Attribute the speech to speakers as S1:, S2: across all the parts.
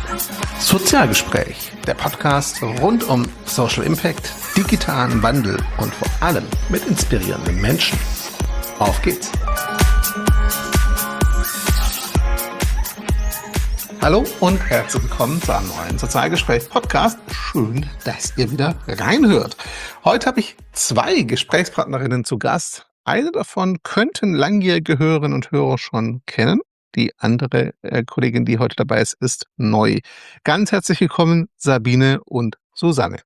S1: Sozialgespräch, der Podcast rund um Social Impact, digitalen Wandel und vor allem mit inspirierenden Menschen. Auf geht's! Hallo und herzlich willkommen zu einem neuen Sozialgespräch-Podcast. Schön, dass ihr wieder reinhört. Heute habe ich 2 Gesprächspartnerinnen zu Gast. Eine davon könnten langjährige Hörerinnen und Hörer schon kennen. Die andere Kollegin, die heute dabei ist, ist neu. Ganz herzlich willkommen, Sabine und Susanne.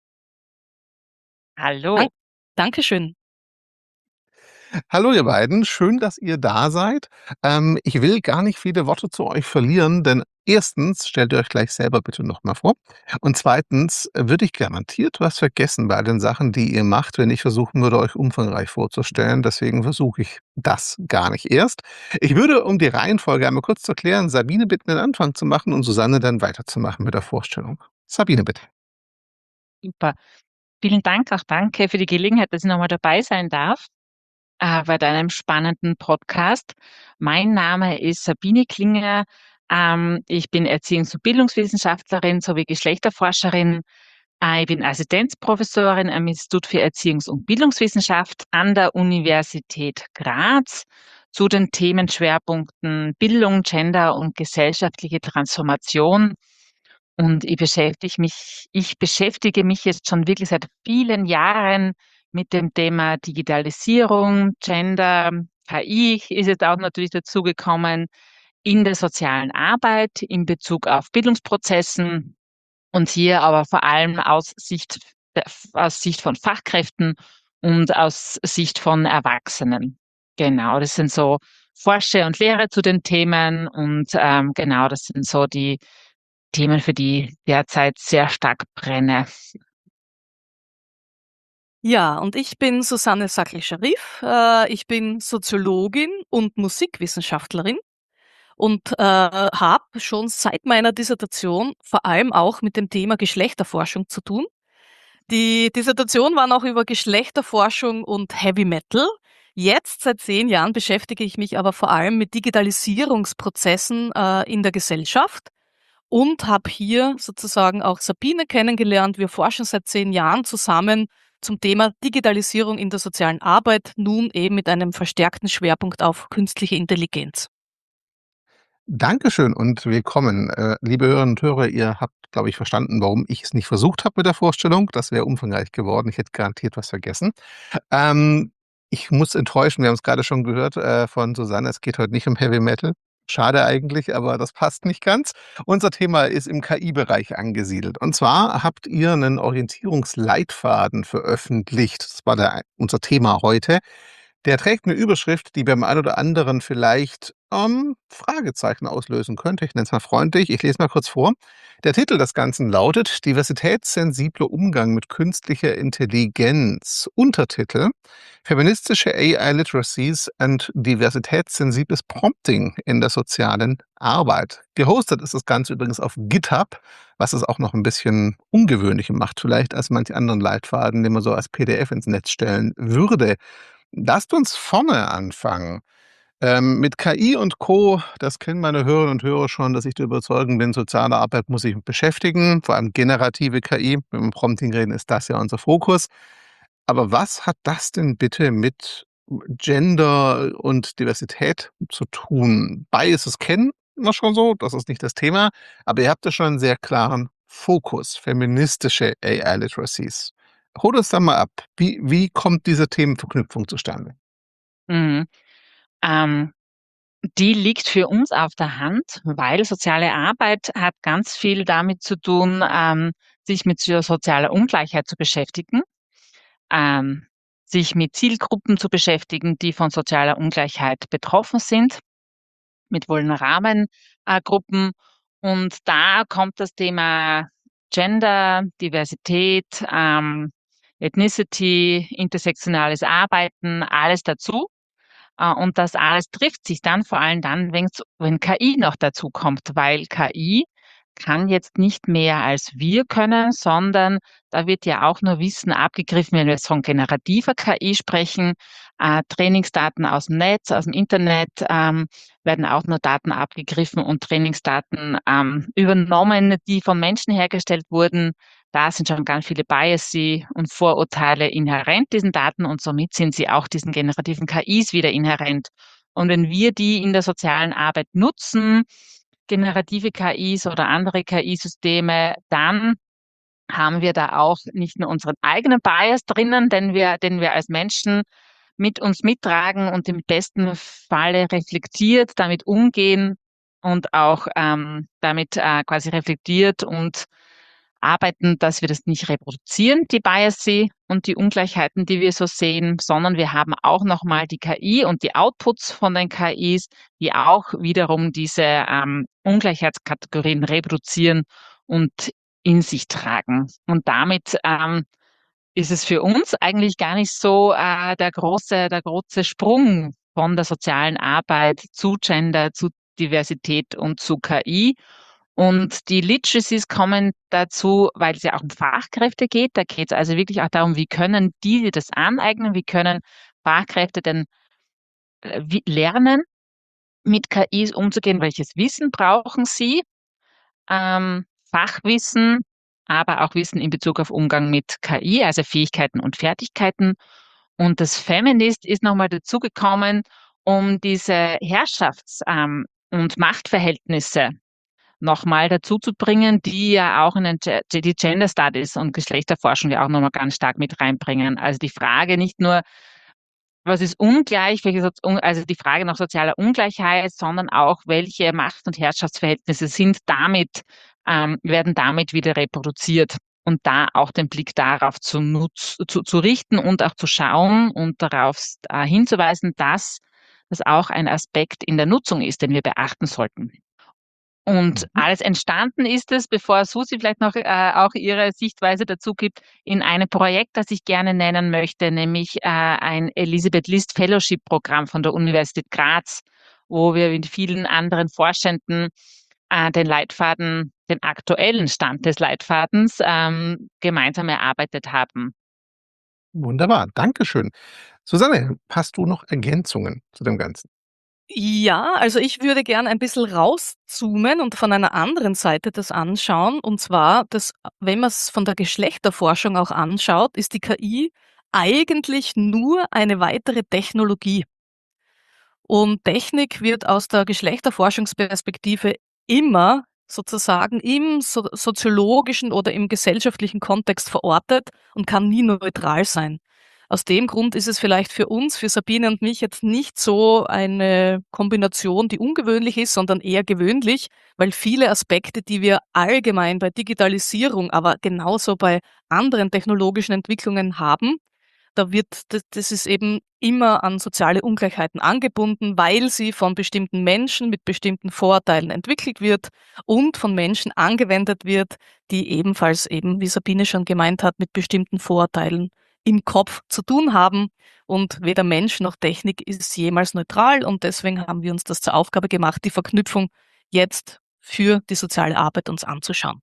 S2: Hallo.
S3: Dankeschön.
S1: Hallo ihr beiden, schön, dass ihr da seid. Ich will gar nicht viele Worte zu euch verlieren, denn erstens stellt ihr euch gleich selber bitte nochmal vor. Und zweitens würde ich garantiert was vergessen bei den Sachen, die ihr macht, wenn ich versuchen würde, euch umfangreich vorzustellen. Deswegen versuche ich das gar nicht erst. Ich würde, um die Reihenfolge einmal kurz zu erklären, Sabine bitten, den Anfang zu machen und Susanne dann weiterzumachen mit der Vorstellung. Sabine, bitte.
S2: Super. Vielen Dank, auch danke für die Gelegenheit, dass ich nochmal dabei sein darf bei deinem spannenden Podcast. Mein Name ist Sabine Klinger. Ich bin Erziehungs- und Bildungswissenschaftlerin sowie Geschlechterforscherin. Ich bin Assistenzprofessorin am Institut für Erziehungs- und Bildungswissenschaft an der Universität Graz zu den Themenschwerpunkten Bildung, Gender und gesellschaftliche Transformation. Und ich beschäftige mich jetzt schon wirklich seit vielen Jahren mit dem Thema Digitalisierung, Gender, KI ist jetzt auch natürlich dazugekommen in der sozialen Arbeit in Bezug auf Bildungsprozessen und hier aber vor allem aus Sicht von Fachkräften und aus Sicht von Erwachsenen. Genau, das sind so Forsche und Lehre zu den Themen und genau, das sind so die Themen, für die ich derzeit sehr stark brenne.
S3: Ja, und ich bin Susanne Sackel-Scharif. Ich bin Soziologin und Musikwissenschaftlerin und habe schon seit meiner Dissertation vor allem auch mit dem Thema Geschlechterforschung zu tun. Die Dissertation war noch über Geschlechterforschung und Heavy Metal. Jetzt, seit 10 Jahren, beschäftige ich mich aber vor allem mit Digitalisierungsprozessen in der Gesellschaft und habe hier sozusagen auch Sabine kennengelernt. Wir forschen seit 10 Jahren zusammen zum Thema Digitalisierung in der sozialen Arbeit, nun eben mit einem verstärkten Schwerpunkt auf künstliche Intelligenz.
S1: Dankeschön und willkommen. Liebe Hörerinnen und Hörer, ihr habt, glaube ich, verstanden, warum ich es nicht versucht habe mit der Vorstellung. Das wäre umfangreich geworden. Ich hätte garantiert was vergessen. Ich muss enttäuschen, wir haben es gerade schon gehört von Susanne, es geht heute nicht um Heavy Metal. Schade eigentlich, aber das passt nicht ganz. Unser Thema ist im KI-Bereich angesiedelt. Und zwar habt ihr einen Orientierungsleitfaden veröffentlicht. Das war unser Thema heute. Der trägt eine Überschrift, die beim einen oder anderen vielleicht Fragezeichen auslösen könnte. Ich nenne es mal freundlich. Ich lese mal kurz vor. Der Titel des Ganzen lautet Diversitätssensibler Umgang mit künstlicher Intelligenz. Untertitel Feministische AI-Literacies and diversitätssensibles Prompting in der sozialen Arbeit. Gehostet ist das Ganze übrigens auf GitHub, was es auch noch ein bisschen ungewöhnlicher macht, vielleicht als manche anderen Leitfaden, den man so als PDF ins Netz stellen würde. Lasst uns vorne anfangen. Mit KI und Co., das kennen meine Hörerinnen und Hörer schon, dass ich der Überzeugung bin, soziale Arbeit muss sich beschäftigen, vor allem generative KI. Wenn wir Prompting reden, ist das ja unser Fokus. Aber was hat das denn bitte mit Gender und Diversität zu tun? Biases kennen wir schon so, das ist nicht das Thema, aber ihr habt ja schon einen sehr klaren Fokus, feministische AI-Literacies. Hol uns da mal ab. Wie kommt diese Themenverknüpfung zustande?
S2: Mhm. Die liegt für uns auf der Hand, weil soziale Arbeit hat ganz viel damit zu tun, sich mit sozialer Ungleichheit zu beschäftigen, sich mit Zielgruppen zu beschäftigen, die von sozialer Ungleichheit betroffen sind, mit vulnerablen Gruppen. Und da kommt das Thema Gender, Diversität, Ethnicity, intersektionales Arbeiten, alles dazu. Und das alles trifft sich dann vor allem dann, wenn KI noch dazu kommt, weil KI kann jetzt nicht mehr als wir können, sondern da wird ja auch nur Wissen abgegriffen, wenn wir jetzt von generativer KI sprechen. Trainingsdaten aus dem Netz, aus dem Internet, werden auch nur Daten abgegriffen und Trainingsdaten übernommen, die von Menschen hergestellt wurden. Da sind schon ganz viele Biases und Vorurteile inhärent diesen Daten und somit sind sie auch diesen generativen KIs wieder inhärent. Und wenn wir die in der sozialen Arbeit nutzen, generative KIs oder andere KI-Systeme, dann haben wir da auch nicht nur unseren eigenen Bias drinnen, den wir als Menschen mit uns mittragen und im besten Falle reflektiert damit umgehen und auch damit quasi reflektiert und arbeiten, dass wir das nicht reproduzieren, die Biases und die Ungleichheiten, die wir so sehen, sondern wir haben auch nochmal die KI und die Outputs von den KIs, die auch wiederum diese Ungleichheitskategorien reproduzieren und in sich tragen. Und damit ist es für uns eigentlich gar nicht so der große Sprung von der sozialen Arbeit zu Gender, zu Diversität und zu KI. Und die Literacies kommen dazu, weil es ja auch um Fachkräfte geht. Da geht es also wirklich auch darum, wie können die das aneignen, wie können Fachkräfte denn lernen, mit KIs umzugehen, welches Wissen brauchen sie, Fachwissen, aber auch Wissen in Bezug auf Umgang mit KI, also Fähigkeiten und Fertigkeiten. Und das Feminist ist nochmal dazugekommen, um diese und Machtverhältnisse nochmal dazu zu bringen, die ja auch in die Gender Studies und Geschlechterforschung ja auch nochmal ganz stark mit reinbringen. Also die Frage nicht nur, was ist ungleich, also die Frage nach sozialer Ungleichheit, sondern auch, welche Macht- und Herrschaftsverhältnisse werden damit wieder reproduziert. Und da auch den Blick darauf zu richten und auch zu schauen und darauf hinzuweisen, dass das auch ein Aspekt in der Nutzung ist, den wir beachten sollten. Und alles entstanden ist es, bevor Susi vielleicht noch auch ihre Sichtweise dazu gibt, in einem Projekt, das ich gerne nennen möchte, nämlich ein Elisabeth List Fellowship Programm von der Universität Graz, wo wir mit vielen anderen Forschenden den aktuellen Stand des Leitfadens gemeinsam erarbeitet haben.
S1: Wunderbar, dankeschön. Susanne, hast du noch Ergänzungen zu dem Ganzen?
S3: Ja, also ich würde gern ein bisschen rauszoomen und von einer anderen Seite das anschauen. Und zwar, wenn man es von der Geschlechterforschung auch anschaut, ist die KI eigentlich nur eine weitere Technologie. Und Technik wird aus der Geschlechterforschungsperspektive immer sozusagen im soziologischen oder im gesellschaftlichen Kontext verortet und kann nie neutral sein. Aus dem Grund ist es vielleicht für uns, für Sabine und mich jetzt nicht so eine Kombination, die ungewöhnlich ist, sondern eher gewöhnlich, weil viele Aspekte, die wir allgemein bei Digitalisierung, aber genauso bei anderen technologischen Entwicklungen haben, das ist eben immer an soziale Ungleichheiten angebunden, weil sie von bestimmten Menschen mit bestimmten Vorurteilen entwickelt wird und von Menschen angewendet wird, die ebenfalls eben, wie Sabine schon gemeint hat, mit bestimmten Vorurteilen im Kopf zu tun haben. Und weder Mensch noch Technik ist jemals neutral und deswegen haben wir uns das zur Aufgabe gemacht, die Verknüpfung jetzt für die soziale Arbeit uns anzuschauen.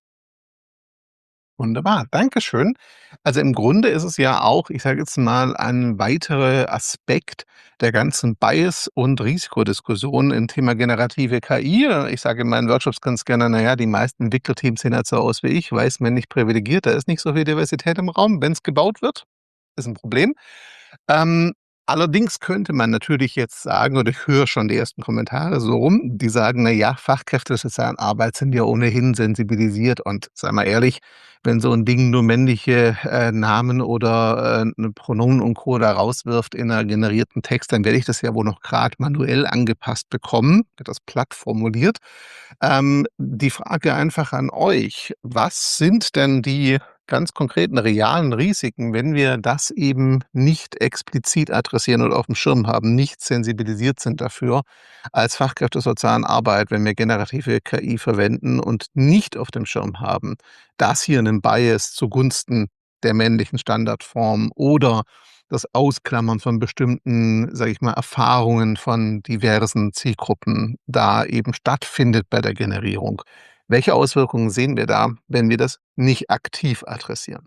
S1: Wunderbar, dankeschön. Also im Grunde ist es ja auch, ich sage jetzt mal, ein weiterer Aspekt der ganzen Bias- und Risikodiskussion im Thema generative KI. Ich sage in meinen Workshops ganz gerne, naja, die meisten Entwicklerteams sehen halt so aus wie ich, weiß, männlich privilegiert, da ist nicht so viel Diversität im Raum. Wenn es gebaut wird, ist ein Problem. Ähm, allerdings könnte man natürlich jetzt sagen, und ich höre schon die ersten Kommentare so rum, die sagen: „Na ja, Fachkräfte der sozialen Arbeit sind ja ohnehin sensibilisiert." Und sei mal ehrlich, wenn so ein Ding nur männliche, Namen oder, 'ne Pronomen und Co. da rauswirft in 'ner generierten Text, dann werde ich das ja wohl noch grad manuell angepasst bekommen, etwas platt formuliert. Die Frage einfach an euch: Was sind denn die ganz konkreten realen Risiken, wenn wir das eben nicht explizit adressieren oder auf dem Schirm haben, nicht sensibilisiert sind dafür als Fachkräfte der sozialen Arbeit, wenn wir generative KI verwenden und nicht auf dem Schirm haben, dass hier 'nen Bias zugunsten der männlichen Standardform oder das Ausklammern von bestimmten, sage ich mal, Erfahrungen von diversen Zielgruppen da eben stattfindet bei der Generierung. Welche Auswirkungen sehen wir da, wenn wir das nicht aktiv adressieren?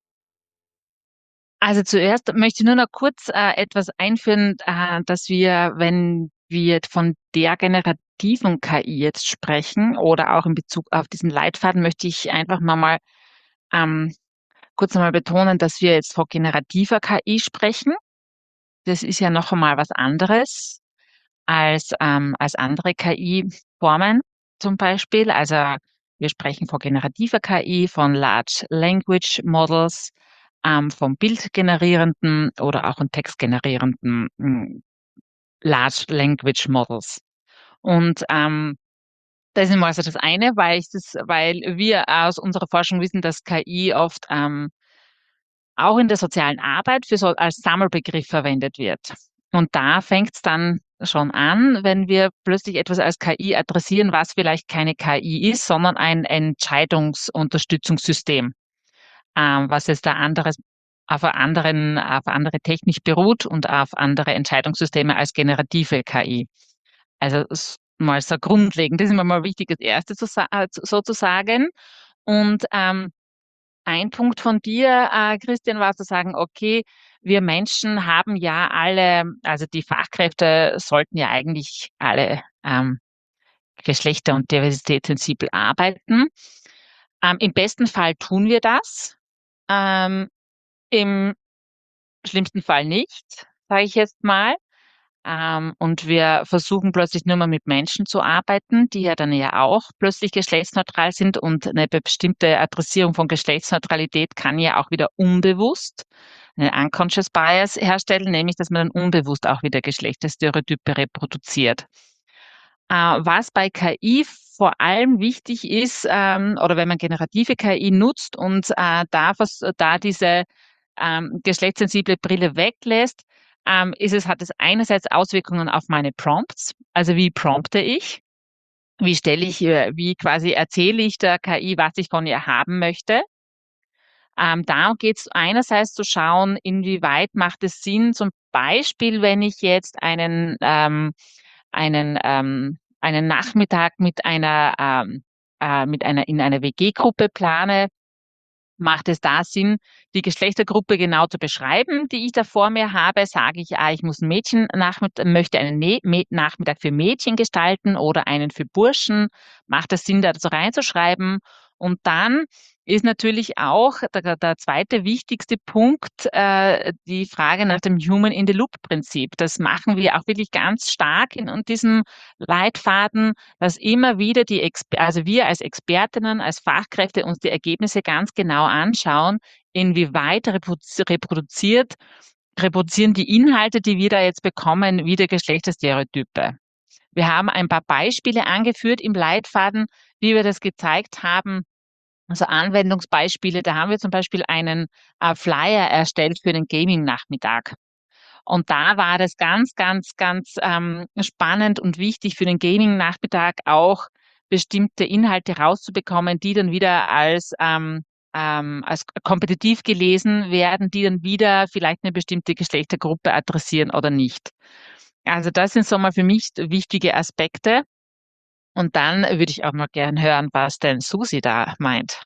S2: Also zuerst möchte ich nur noch kurz etwas einführen, dass wir, wenn wir von der generativen KI jetzt sprechen oder auch in Bezug auf diesen Leitfaden, möchte ich einfach mal ähm, kurz einmal betonen, dass wir jetzt von generativer KI sprechen. Das ist ja noch einmal was anderes als andere KI-Formen zum Beispiel. Also wir sprechen von generativer KI, von Large Language Models, von bildgenerierenden oder auch von textgenerierenden Large Language Models. Und das ist mal so das eine, weil wir aus unserer Forschung wissen, dass KI oft auch in der sozialen Arbeit als Sammelbegriff verwendet wird. Und da fängt es dann schon an, wenn wir plötzlich etwas als KI adressieren, was vielleicht keine KI ist, sondern ein Entscheidungsunterstützungssystem, was jetzt da auf andere Technik beruht und auf andere Entscheidungssysteme als generative KI. Also mal so grundlegend, das ist mir mal wichtig, das Erste so zu sagen. Und ein Punkt von dir, Christian, war zu sagen, okay, wir Menschen haben ja alle, also die Fachkräfte sollten ja eigentlich alle geschlechter- und diversitätssensibel arbeiten. Im besten Fall tun wir das, ähm, im schlimmsten Fall nicht, sage ich jetzt mal. Und wir versuchen plötzlich nur mal mit Menschen zu arbeiten, die ja dann ja auch plötzlich geschlechtsneutral sind. Und eine bestimmte Adressierung von Geschlechtsneutralität kann ja auch wieder unbewusst eine Unconscious Bias herstellen, nämlich dass man dann unbewusst auch wieder Geschlechterstereotype reproduziert. Was bei KI vor allem wichtig ist, oder wenn man generative KI nutzt und da diese geschlechtssensible Brille weglässt, hat es einerseits Auswirkungen auf meine Prompts, also wie prompte ich, wie quasi erzähle ich der KI, was ich von ihr haben möchte. Da geht es einerseits zu schauen, inwieweit macht es Sinn, zum Beispiel, wenn ich jetzt einen Nachmittag in einer WG-Gruppe plane, macht es da Sinn, die Geschlechtergruppe genau zu beschreiben, die ich da vor mir habe? Sage ich, ich muss möchte einen Nachmittag für Mädchen gestalten oder einen für Burschen? Macht es Sinn, da so reinzuschreiben? Und dann ist natürlich auch der zweite wichtigste Punkt die Frage nach dem Human-in-the-Loop-Prinzip. Das machen wir auch wirklich ganz stark in diesem Leitfaden, dass immer wieder also wir als Expertinnen, als Fachkräfte uns die Ergebnisse ganz genau anschauen, inwieweit reproduzieren die Inhalte, die wir da jetzt bekommen, wieder Geschlechterstereotype. Wir haben ein paar Beispiele angeführt im Leitfaden, wie wir das gezeigt haben. Also Anwendungsbeispiele, da haben wir zum Beispiel einen Flyer erstellt für den Gaming-Nachmittag. Und da war das ganz, ganz, ganz spannend und wichtig für den Gaming-Nachmittag auch bestimmte Inhalte rauszubekommen, die dann wieder als kompetitiv gelesen werden, die dann wieder vielleicht eine bestimmte Geschlechtergruppe adressieren oder nicht. Also das sind so mal für mich wichtige Aspekte. Und dann würde ich auch mal gern hören, was denn Susi da meint.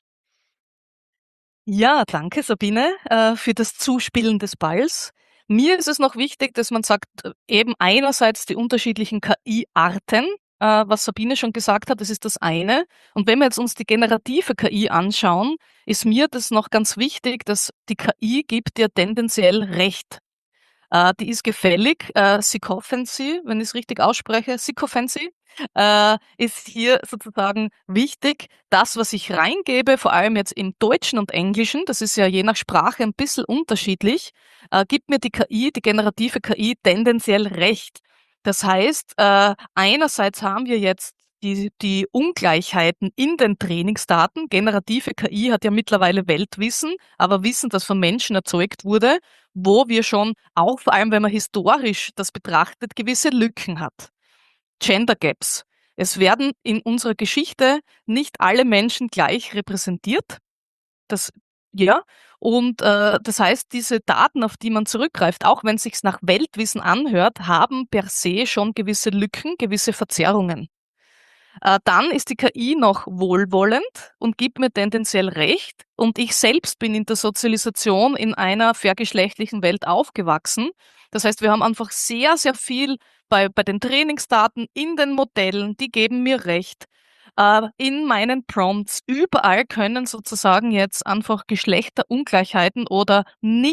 S3: Ja, danke Sabine für das Zuspielen des Balls. Mir ist es noch wichtig, dass man sagt, eben einerseits die unterschiedlichen KI-Arten, was Sabine schon gesagt hat, das ist das eine. Und wenn wir jetzt uns die generative KI anschauen, ist mir das noch ganz wichtig, dass die KI gibt dir tendenziell Recht. Die ist gefällig. Sycophancy, wenn ich es richtig ausspreche, Sycophancy, ist hier sozusagen wichtig. Das, was ich reingebe, vor allem jetzt im Deutschen und Englischen, das ist ja je nach Sprache ein bisschen unterschiedlich, gibt mir die KI, die generative KI, tendenziell recht. Das heißt, einerseits haben wir jetzt die Ungleichheiten in den Trainingsdaten. Generative KI hat ja mittlerweile Weltwissen, aber Wissen, das von Menschen erzeugt wurde, wo wir schon, auch vor allem wenn man historisch das betrachtet, gewisse Lücken hat. Gender Gaps. Es werden in unserer Geschichte nicht alle Menschen gleich repräsentiert. Das, ja, und das heißt, diese Daten, auf die man zurückgreift, auch wenn es sich nach Weltwissen anhört, haben per se schon gewisse Lücken, gewisse Verzerrungen. Dann ist die KI noch wohlwollend und gibt mir tendenziell recht. Und ich selbst bin in der Sozialisation in einer vergeschlechtlichen Welt aufgewachsen. Das heißt, wir haben einfach sehr, sehr viel bei den Trainingsdaten, in den Modellen, die geben mir recht. In meinen Prompts, überall können sozusagen jetzt einfach Geschlechterungleichheiten oder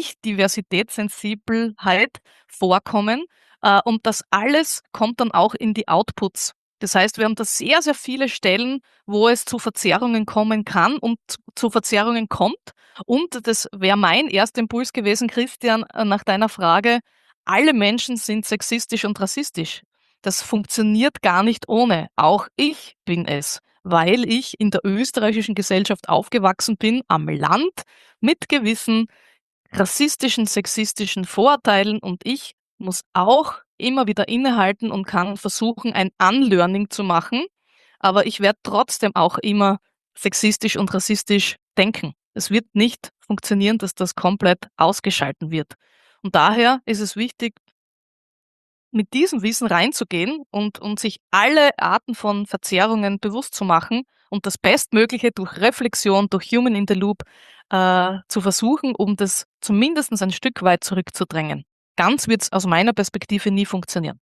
S3: Nicht-Diversitätssensibelheit vorkommen. Und das alles kommt dann auch in die Outputs. Das heißt, wir haben da sehr, sehr viele Stellen, wo es zu Verzerrungen kommen kann und zu Verzerrungen kommt. Und das wäre mein erster Impuls gewesen, Christian, nach deiner Frage. Alle Menschen sind sexistisch und rassistisch. Das funktioniert gar nicht ohne. Auch ich bin es, weil ich in der österreichischen Gesellschaft aufgewachsen bin, am Land, mit gewissen rassistischen, sexistischen Vorurteilen, und ich muss auch immer wieder innehalten und kann versuchen, ein Unlearning zu machen, aber ich werde trotzdem auch immer sexistisch und rassistisch denken. Es wird nicht funktionieren, dass das komplett ausgeschalten wird. Und daher ist es wichtig, mit diesem Wissen reinzugehen und sich alle Arten von Verzerrungen bewusst zu machen und das Bestmögliche durch Reflexion, durch Human in the Loop zu versuchen, um das zumindest ein Stück weit zurückzudrängen. Ganz wird es aus meiner Perspektive nie funktionieren.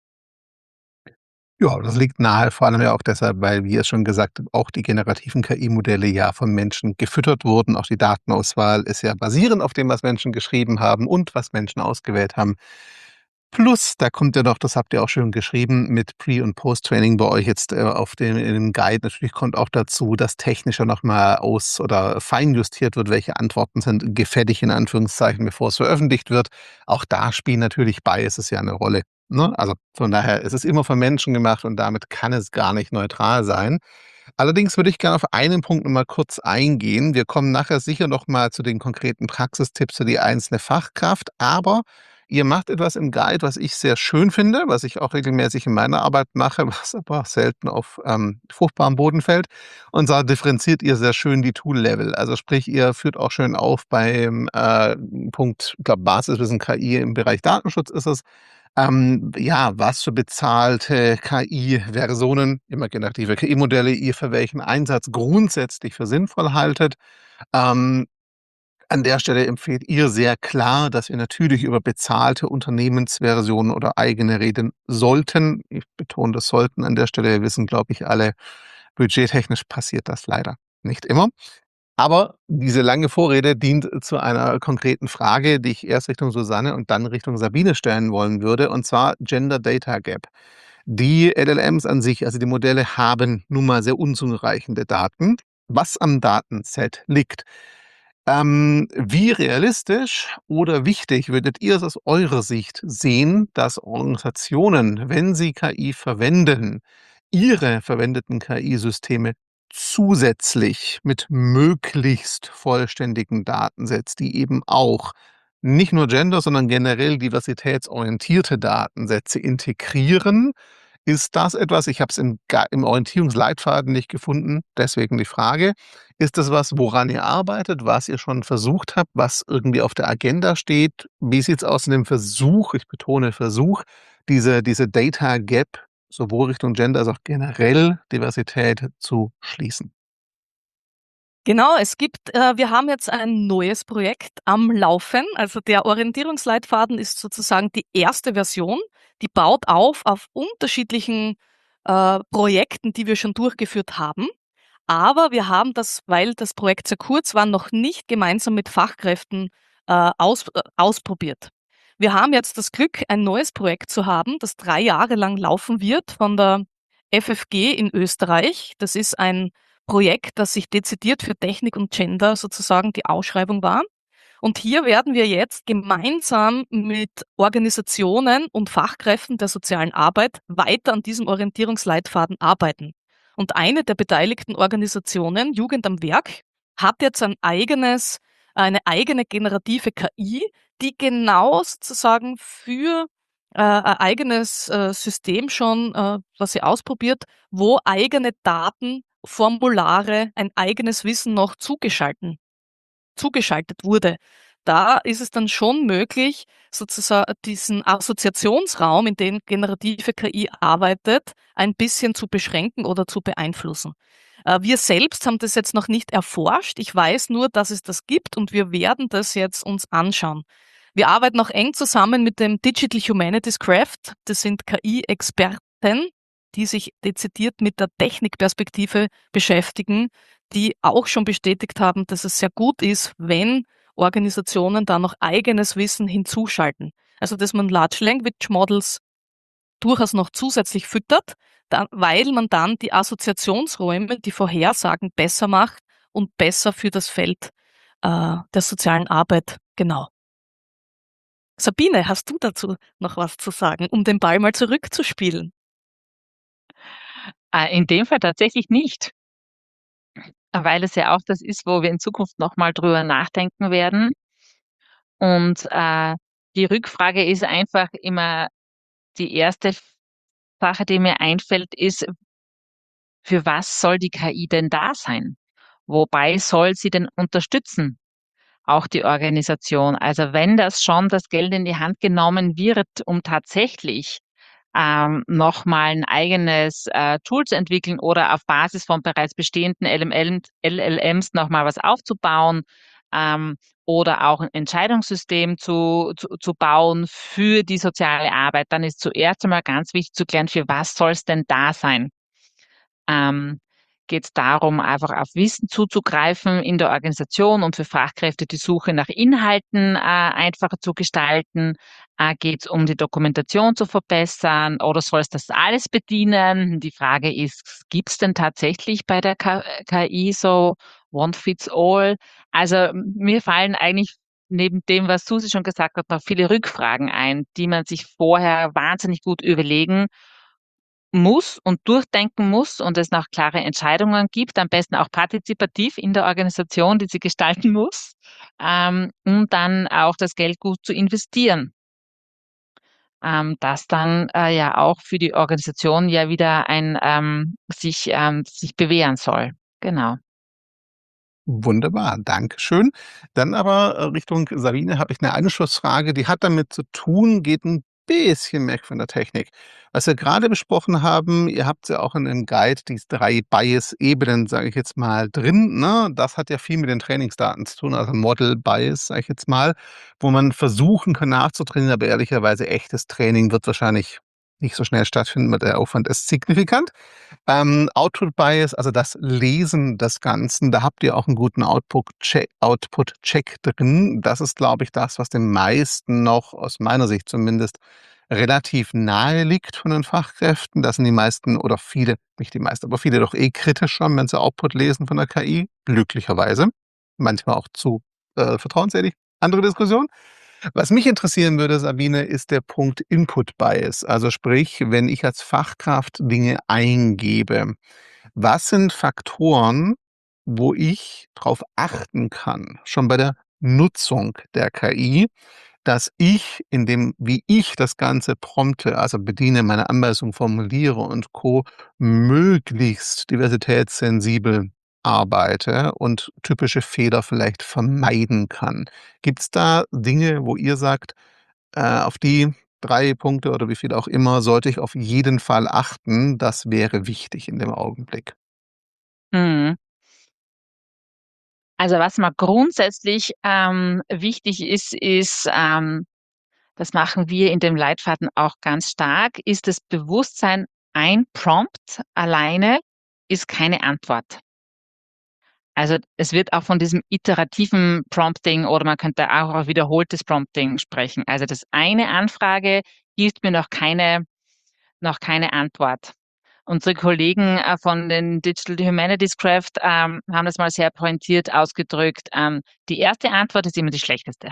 S1: Ja, das liegt nahe, vor allem ja auch deshalb, weil, wie ihr schon gesagt habt, auch die generativen KI-Modelle ja von Menschen gefüttert wurden. Auch die Datenauswahl ist ja basierend auf dem, was Menschen geschrieben haben und was Menschen ausgewählt haben. Plus, da kommt ja noch, das habt ihr auch schön geschrieben, mit Pre- und Post-Training bei euch jetzt auf dem, in dem Guide. Natürlich kommt auch dazu, dass technischer nochmal aus- oder feinjustiert wird, welche Antworten sind gefällig in Anführungszeichen, bevor es veröffentlicht wird. Auch da spielen natürlich Biases ja eine Rolle. Ne? Also von daher, es ist immer von Menschen gemacht und damit kann es gar nicht neutral sein. Allerdings würde ich gerne auf einen Punkt noch mal kurz eingehen. Wir kommen nachher sicher noch mal zu den konkreten Praxistipps für die einzelne Fachkraft, aber ihr macht etwas im Guide, was ich sehr schön finde, was ich auch regelmäßig in meiner Arbeit mache, was aber selten auf fruchtbarem Boden fällt. Und zwar differenziert ihr sehr schön die Tool-Level. Also sprich, ihr führt auch schön auf beim Punkt, ich glaube, Basiswissen KI im Bereich Datenschutz ist es, ja, was für bezahlte KI-Versionen, immer generative KI-Modelle, ihr für welchen Einsatz grundsätzlich für sinnvoll haltet. Ähm, an der Stelle empfehlt ihr sehr klar, dass wir natürlich über bezahlte Unternehmensversionen oder eigene reden sollten. Ich betone das sollten an der Stelle. Wir wissen, glaube ich, alle, budgettechnisch passiert das leider nicht immer. Aber diese lange Vorrede dient zu einer konkreten Frage, die ich erst Richtung Susanne und dann Richtung Sabine stellen wollen würde, und zwar Gender Data Gap. Die LLMs an sich, also die Modelle, haben nun mal sehr unzureichende Daten, was am Datenset liegt. Wie realistisch oder wichtig würdet ihr es aus eurer Sicht sehen, dass Organisationen, wenn sie KI verwenden, ihre verwendeten KI-Systeme zusätzlich mit möglichst vollständigen Datensets, die eben auch nicht nur Gender, sondern generell diversitätsorientierte Datensätze integrieren? Ist das etwas, ich habe es im Orientierungsleitfaden nicht gefunden, deswegen die Frage. Ist das was, woran ihr arbeitet, was ihr schon versucht habt, was irgendwie auf der Agenda steht? Wie sieht's aus in dem Versuch, ich betone Versuch, diese Data Gap sowohl Richtung Gender als auch generell Diversität zu schließen?
S3: Genau, wir haben jetzt ein neues Projekt am Laufen. Also der Orientierungsleitfaden ist sozusagen die erste Version. Die baut auf unterschiedlichen Projekten, die wir schon durchgeführt haben. Aber wir haben das, weil das Projekt sehr kurz war, noch nicht gemeinsam mit Fachkräften ausprobiert. Wir haben jetzt das Glück, ein neues Projekt zu haben, das 3 Jahre lang laufen wird von der FFG in Österreich. Das ist ein Projekt, das sich dezidiert für Technik und Gender sozusagen die Ausschreibung war. Und hier werden wir jetzt gemeinsam mit Organisationen und Fachkräften der sozialen Arbeit weiter an diesem Orientierungsleitfaden arbeiten. Und eine der beteiligten Organisationen, Jugend am Werk, hat jetzt eine eigene generative KI, die genau sozusagen für ein eigenes System schon, was sie ausprobiert, wo eigene Daten, Formulare, ein eigenes Wissen noch zugeschaltet wurde. da ist es dann schon möglich, sozusagen diesen Assoziationsraum, in dem generative KI arbeitet, ein bisschen zu beschränken oder zu beeinflussen. Wir selbst haben das jetzt noch nicht erforscht. Ich weiß nur, dass es das gibt und wir werden das jetzt uns anschauen. Wir arbeiten auch eng zusammen mit dem Digital Humanities Craft. Das sind KI-Experten, die sich dezidiert mit der Technikperspektive beschäftigen, die auch schon bestätigt haben, dass es sehr gut ist, wenn Organisationen da noch eigenes Wissen hinzuschalten. Also dass man Large Language Models durchaus noch zusätzlich füttert, weil man dann die Assoziationsräume, die Vorhersagen besser macht und besser für das Feld der sozialen Arbeit. Genau. Sabine, hast du dazu noch was zu sagen, um den Ball mal zurückzuspielen?
S2: In dem Fall tatsächlich nicht, weil es ja auch das ist, wo wir in Zukunft nochmal drüber nachdenken werden. Und die Rückfrage ist einfach immer die erste Sache, die mir einfällt, ist, für was soll die KI denn da sein? Wobei soll sie denn unterstützen? Auch die Organisation. Also wenn das schon das Geld in die Hand genommen wird, um tatsächlich nochmal ein eigenes Tool zu entwickeln oder auf Basis von bereits bestehenden LLMs nochmal was aufzubauen, ähm, oder auch ein Entscheidungssystem zu bauen für die soziale Arbeit, dann ist zuerst einmal ganz wichtig zu klären, für was soll es denn da sein? Ähm, Geht es darum, einfach auf Wissen zuzugreifen in der Organisation und für Fachkräfte die Suche nach Inhalten einfacher zu gestalten? Geht es um die Dokumentation zu verbessern oder soll es das alles bedienen? Die Frage ist, gibt es denn tatsächlich bei der KI so One Fits All? Also mir fallen eigentlich neben dem, was Susi schon gesagt hat, noch viele Rückfragen ein, die man sich vorher wahnsinnig gut überlegen muss und durchdenken muss und es noch klare Entscheidungen gibt, am besten auch partizipativ in der Organisation, die sie gestalten muss, um dann auch das Geld gut zu investieren, das dann ja auch für die Organisation ja wieder sich bewähren soll. Genau.
S1: Wunderbar, dankeschön. Dann aber, Richtung Sabine habe ich eine Anschlussfrage, die hat damit zu tun, geht ein bisschen weg von der Technik. Was wir gerade besprochen haben, ihr habt ja auch in dem Guide diese 3 Bias-Ebenen, sage ich jetzt mal, drin, ne? Das hat ja viel mit den Trainingsdaten zu tun, also Model Bias, sage ich jetzt mal, wo man versuchen kann nachzutrainieren, aber ehrlicherweise echtes Training wird wahrscheinlich nicht so schnell stattfinden, weil der Aufwand ist signifikant. Output Bias, also das Lesen des Ganzen, da habt ihr auch einen guten Output-Check drin. Das ist, glaube ich, das, was den meisten noch, aus meiner Sicht zumindest, relativ nahe liegt von den Fachkräften. Da sind die meisten oder viele, nicht die meisten, aber viele doch eh kritischer, wenn sie Output lesen von der KI, glücklicherweise. Manchmal auch zu, vertrauensselig. Andere Diskussion. Was mich interessieren würde, Sabine, ist der Punkt Input Bias. Also sprich, wenn ich als Fachkraft Dinge eingebe, was sind Faktoren, wo ich darauf achten kann, schon bei der Nutzung der KI, dass ich in dem, wie ich das Ganze prompte, also bediene, meine Anweisungen formuliere und Co., möglichst diversitätssensibel arbeite und typische Fehler vielleicht vermeiden kann. Gibt es da Dinge, wo ihr sagt, auf die 3 Punkte oder wie viel auch immer sollte ich auf jeden Fall achten, das wäre wichtig in dem Augenblick?
S2: Mhm. Also was mal grundsätzlich wichtig ist, das machen wir in dem Leitfaden auch ganz stark, ist das Bewusstsein, ein Prompt alleine ist keine Antwort. Also es wird auch von diesem iterativen Prompting oder man könnte auch auf wiederholtes Prompting sprechen. Also das eine Anfrage gibt mir noch keine Antwort. Unsere Kollegen von den Digital Humanities Craft haben das mal sehr pointiert ausgedrückt. Die erste Antwort ist immer die schlechteste.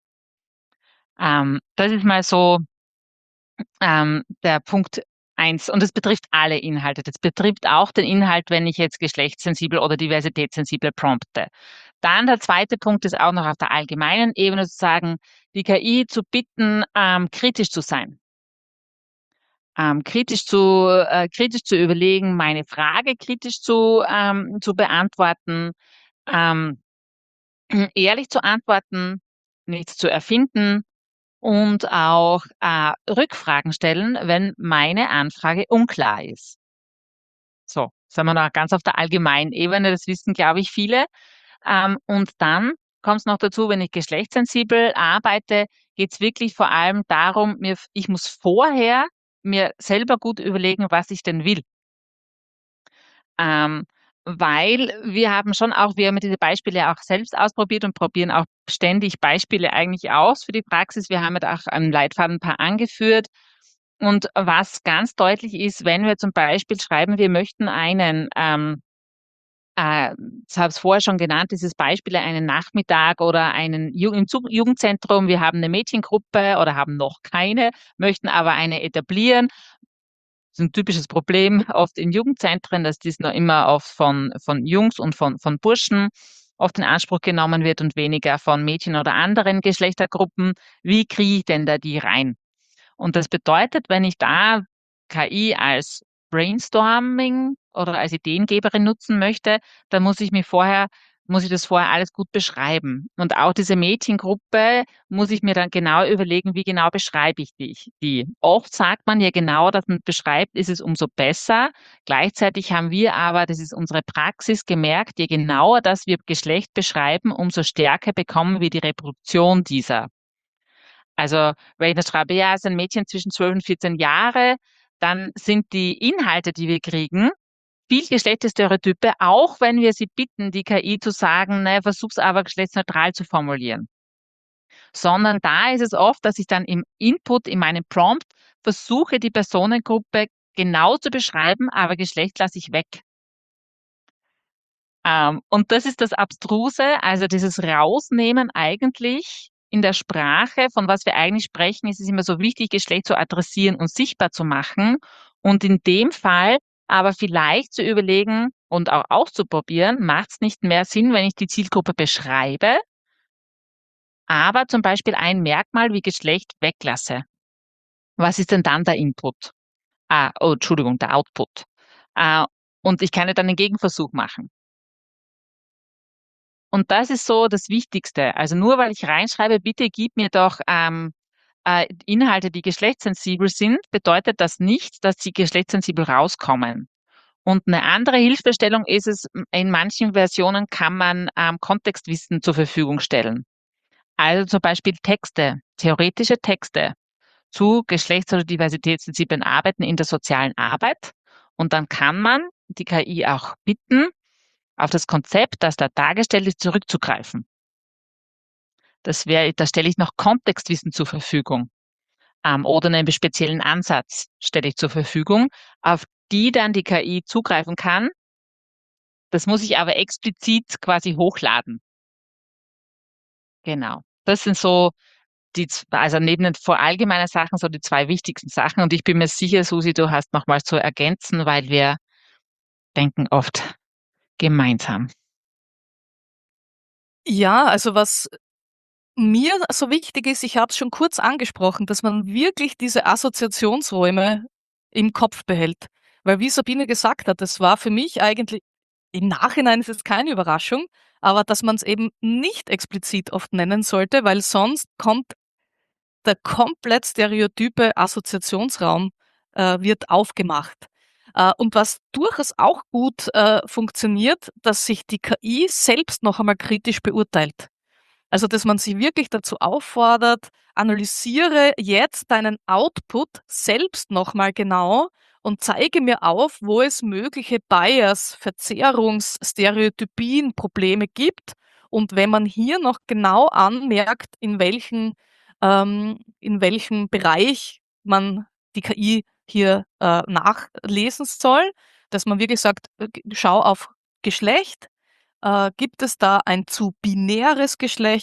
S2: Das ist mal so der Punkt eins. Und das betrifft alle Inhalte. Das betrifft auch den Inhalt, wenn ich jetzt geschlechtssensibel oder diversitätssensibel prompte. Dann der zweite Punkt ist auch noch auf der allgemeinen Ebene zu sagen, die KI zu bitten, kritisch zu sein. Kritisch zu überlegen, meine Frage kritisch zu beantworten, ähm, ehrlich zu antworten, nichts zu erfinden und auch Rückfragen stellen, wenn meine Anfrage unklar ist. So, sind wir noch ganz auf der allgemeinen Ebene, das wissen, glaube ich, viele. Und dann kommt es noch dazu, wenn ich geschlechtssensibel arbeite, geht es wirklich vor allem darum, ich muss vorher mir selber gut überlegen, was ich denn will. Ähm, Weil wir haben diese Beispiele auch selbst ausprobiert und probieren auch ständig Beispiele eigentlich aus für die Praxis. Wir haben ja auch am Leitfaden ein paar angeführt. Und was ganz deutlich ist, wenn wir zum Beispiel schreiben, wir möchten ich habe es vorher schon genannt, dieses Beispiel, einen Nachmittag oder im Jugendzentrum, wir haben eine Mädchengruppe oder haben noch keine, möchten aber eine etablieren. Das ist ein typisches Problem oft in Jugendzentren, dass dies noch immer oft von Jungs und von Burschen oft in Anspruch genommen wird und weniger von Mädchen oder anderen Geschlechtergruppen. Wie kriege ich denn da die rein? Und das bedeutet, wenn ich da KI als Brainstorming oder als Ideengeberin nutzen möchte, dann muss ich das vorher alles gut beschreiben. Und auch diese Mädchengruppe muss ich mir dann genau überlegen, wie genau beschreibe ich die. Oft sagt man, je genauer das man beschreibt, ist es umso besser. Gleichzeitig haben wir aber, das ist unsere Praxis, gemerkt, je genauer das wir Geschlecht beschreiben, umso stärker bekommen wir die Reproduktion dieser. Also, wenn ich das schreibe, ja, es ist ein Mädchen zwischen 12 und 14 Jahre, dann sind die Inhalte, die wir kriegen, viel Geschlechterstereotype, auch wenn wir sie bitten, die KI zu sagen, ne, versuch's aber geschlechtsneutral zu formulieren. Sondern da ist es oft, dass ich dann im Input, in meinem Prompt, versuche, die Personengruppe genau zu beschreiben, aber Geschlecht lasse ich weg. Und das ist das Abstruse, also dieses Rausnehmen eigentlich in der Sprache, von was wir eigentlich sprechen, ist es immer so wichtig, Geschlecht zu adressieren und sichtbar zu machen. Und in dem Fall aber vielleicht zu überlegen und auch auszuprobieren, macht es nicht mehr Sinn, wenn ich die Zielgruppe beschreibe, aber zum Beispiel ein Merkmal wie Geschlecht weglasse. Was ist denn dann der Input? Entschuldigung, der Output. Und ich kann ja dann einen Gegenversuch machen. Und das ist so das Wichtigste. Also nur weil ich reinschreibe, bitte gib mir doch Inhalte, die geschlechtssensibel sind, bedeutet das nicht, dass sie geschlechtssensibel rauskommen. Und eine andere Hilfestellung ist es, in manchen Versionen kann man Kontextwissen zur Verfügung stellen. Also zum Beispiel Texte, theoretische Texte zu geschlechts- oder diversitätssensiblen Arbeiten in der sozialen Arbeit. Und dann kann man die KI auch bitten, auf das Konzept, das da dargestellt ist, zurückzugreifen. Da stelle ich noch Kontextwissen zur Verfügung, oder einen speziellen Ansatz stelle ich zur Verfügung, auf die dann die KI zugreifen kann. Das muss ich aber explizit quasi hochladen. Genau. Das sind so also neben den vor allgemeinen Sachen so die zwei wichtigsten Sachen. Und ich bin mir sicher, Susi, du hast noch mal zu ergänzen, weil wir denken oft gemeinsam.
S3: Ja, also was mir so wichtig ist, ich habe es schon kurz angesprochen, dass man wirklich diese Assoziationsräume im Kopf behält. Weil wie Sabine gesagt hat, das war für mich eigentlich im Nachhinein ist es keine Überraschung, aber dass man es eben nicht explizit oft nennen sollte, weil sonst kommt der komplett stereotype Assoziationsraum wird aufgemacht. Und was durchaus auch gut funktioniert, dass sich die KI selbst noch einmal kritisch beurteilt. Also, dass man sie wirklich dazu auffordert, analysiere jetzt deinen Output selbst nochmal genau und zeige mir auf, wo es mögliche Bias, Verzerrungs-, Stereotypien, Probleme gibt. Und wenn man hier noch genau anmerkt, in welchem Bereich man die KI hier nachlesen soll, dass man wirklich sagt, schau auf Geschlecht, gibt es da ein zu binäres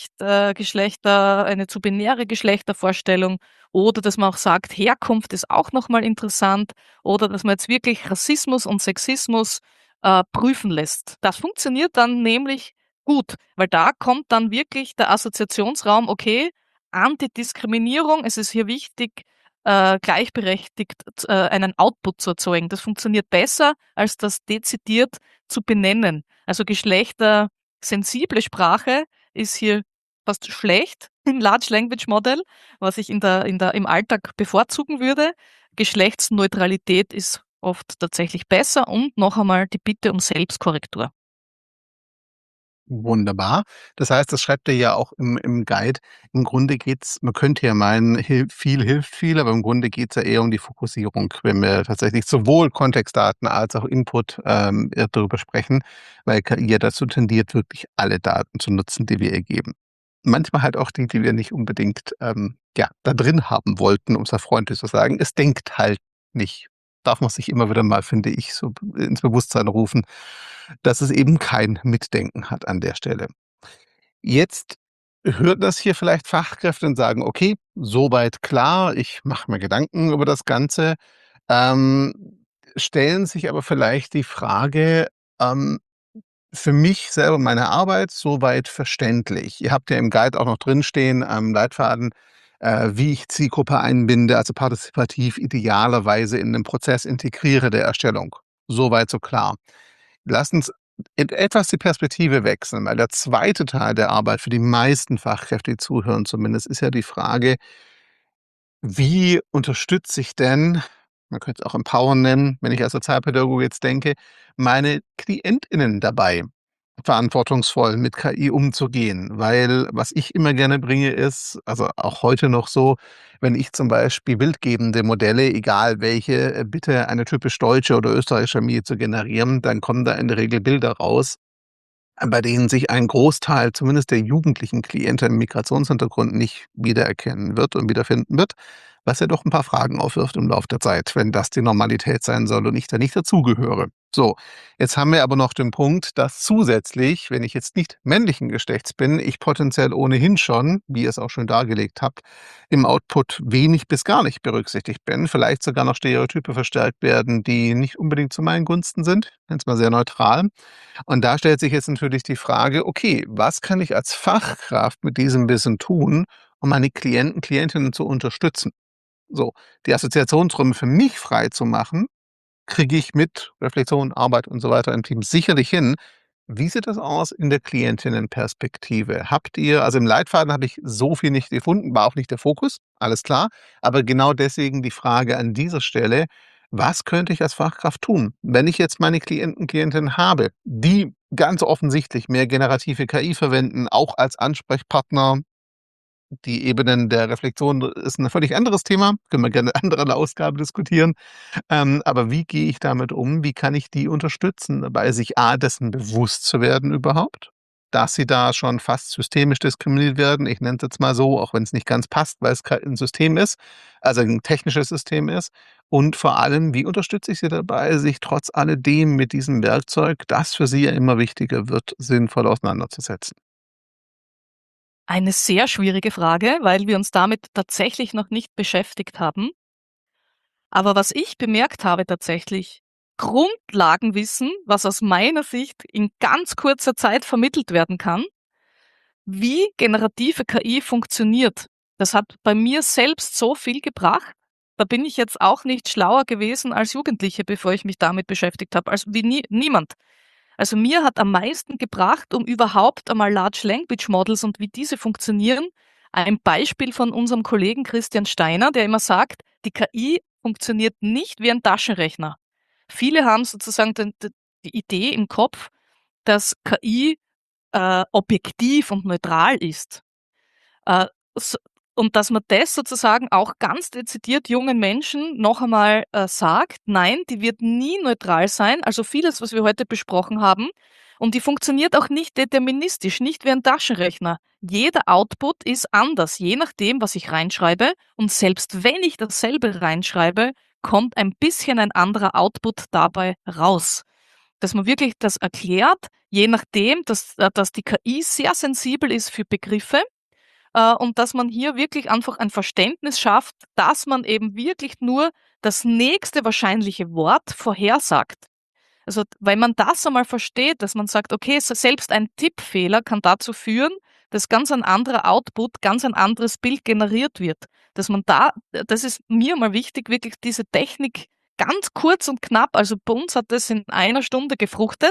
S3: eine zu binäre Geschlechtervorstellung oder dass man auch sagt, Herkunft ist auch noch mal interessant oder dass man jetzt wirklich Rassismus und Sexismus prüfen lässt. Das funktioniert dann nämlich gut, weil da kommt dann wirklich der Assoziationsraum, okay, Antidiskriminierung, es ist hier wichtig, gleichberechtigt einen Output zu erzeugen. Das funktioniert besser, als das dezidiert zu benennen. Also geschlechtersensible Sprache ist hier fast schlecht im Large Language Model, was ich im Alltag bevorzugen würde. Geschlechtsneutralität ist oft tatsächlich besser und noch einmal die Bitte um Selbstkorrektur.
S1: Wunderbar. Das heißt, das schreibt ihr ja auch im Guide. Im Grunde geht's, man könnte ja meinen, viel hilft viel, aber im Grunde geht's ja eher um die Fokussierung, wenn wir tatsächlich sowohl Kontextdaten als auch Input, darüber sprechen, weil KI ja dazu tendiert, wirklich alle Daten zu nutzen, die wir ihr geben. Manchmal halt auch die, die wir nicht unbedingt, ja, da drin haben wollten, um's mal freundlich zu sagen. Es denkt halt nicht. Darf man sich immer wieder mal, finde ich, so ins Bewusstsein rufen, dass es eben kein Mitdenken hat an der Stelle. Jetzt hören das hier vielleicht Fachkräfte und sagen: „Okay, soweit klar, ich mache mir Gedanken über das Ganze“, stellen sich aber vielleicht die Frage, ähm für mich selber meine Arbeit soweit verständlich. Ihr habt ja im Guide auch noch drinstehen, am Leitfaden, wie ich Zielgruppe einbinde, also partizipativ idealerweise in den Prozess integriere der Erstellung. Soweit so klar. Lass uns etwas die Perspektive wechseln, weil der zweite Teil der Arbeit für die meisten Fachkräfte, die zuhören zumindest, ist ja die Frage: Wie unterstütze ich denn, man könnte es auch Empowern nennen, wenn ich als Sozialpädagoge jetzt denke, meine KlientInnen dabei, verantwortungsvoll mit KI umzugehen? Weil was ich immer gerne bringe, ist, also auch heute noch so, wenn ich zum Beispiel bildgebende Modelle, egal welche, bitte eine typisch deutsche oder österreichische Familie zu generieren, dann kommen da in der Regel Bilder raus, bei denen sich ein Großteil zumindest der jugendlichen Klienten im Migrationshintergrund nicht wiedererkennen wird und wiederfinden wird, was ja doch ein paar Fragen aufwirft im Laufe der Zeit, wenn das die Normalität sein soll und ich da nicht dazugehöre. So, jetzt haben wir aber noch den Punkt, dass zusätzlich, wenn ich jetzt nicht männlichen Geschlechts bin, ich potenziell ohnehin schon, wie ihr es auch schon dargelegt habt, im Output wenig bis gar nicht berücksichtigt bin, vielleicht sogar noch Stereotype verstärkt werden, die nicht unbedingt zu meinen Gunsten sind, nenne es mal sehr neutral. Und da stellt sich jetzt natürlich die Frage: „Okay, was kann ich als Fachkraft mit diesem Wissen tun, um meine Klienten, Klientinnen zu unterstützen?“ So, die Assoziationsräume für mich frei zu machen, kriege ich mit Reflexion, Arbeit und so weiter im Team sicherlich hin. Wie sieht das aus in der Klientinnenperspektive? Habt ihr, also im Leitfaden habe ich so viel nicht gefunden, war auch nicht der Fokus, alles klar. Aber genau deswegen die Frage an dieser Stelle: Was könnte ich als Fachkraft tun, wenn ich jetzt meine Klienten, Klientinnen habe, die ganz offensichtlich mehr generative KI verwenden, auch als Ansprechpartner? Die Ebenen der Reflexion ist 'n völlig anderes Thema, können wir gerne in 'ner anderen Ausgabe diskutieren. Aber wie gehe ich damit um? Wie kann ich die unterstützen dabei, sich A, dessen bewusst zu werden überhaupt, dass sie da schon fast systemisch diskriminiert werden? Ich nenne es jetzt mal so, auch wenn es nicht ganz passt, weil es kei 'n System ist, also 'n technisches System ist. Und vor allem, wie unterstütze ich sie dabei, sich trotz alledem mit diesem Werkzeug, das für sie ja immer wichtiger wird, sinnvoll auseinanderzusetzen?
S3: Eine sehr schwierige Frage, weil wir uns damit tatsächlich noch nicht beschäftigt haben. Aber was ich bemerkt habe tatsächlich, Grundlagenwissen, was aus meiner Sicht in ganz kurzer Zeit vermittelt werden kann, wie generative KI funktioniert. Das hat bei mir selbst so viel gebracht. Da bin ich jetzt auch nicht schlauer gewesen als Jugendliche, bevor ich mich damit beschäftigt habe, als wie niemand. Also mir hat am meisten gebracht, um überhaupt einmal Large Language Models und wie diese funktionieren, ein Beispiel von unserem Kollegen Christian Steiner, der immer sagt, die KI funktioniert nicht wie ein Taschenrechner. Viele haben sozusagen die Idee im Kopf, dass KI objektiv und neutral ist. Äh, s und dass man das sozusagen auch ganz dezidiert jungen Menschen noch einmal, sagt: „Nein, die wird nie neutral sein.“ Also, vieles, was wir heute besprochen haben. Und die funktioniert auch nicht deterministisch, nicht wie ein Taschenrechner. Jeder Output ist anders, je nachdem, was ich reinschreibe. Und selbst wenn ich dasselbe reinschreibe, kommt ein bisschen ein anderer Output dabei raus. Dass man wirklich das erklärt, je nachdem, dass die KI sehr sensibel ist für Begriffe, und dass man hier wirklich einfach ein Verständnis schafft, dass man eben wirklich nur das nächste wahrscheinliche Wort vorhersagt. Also, wenn man das einmal versteht, dass man sagt: „Okay, selbst ein Tippfehler kann dazu führen, dass ganz ein anderer Output, ganz ein anderes Bild generiert wird.“ Dass man da das ist mir mal wichtig, wirklich diese Technik ganz kurz und knapp, also bei uns hat das in einer Stunde gefruchtet,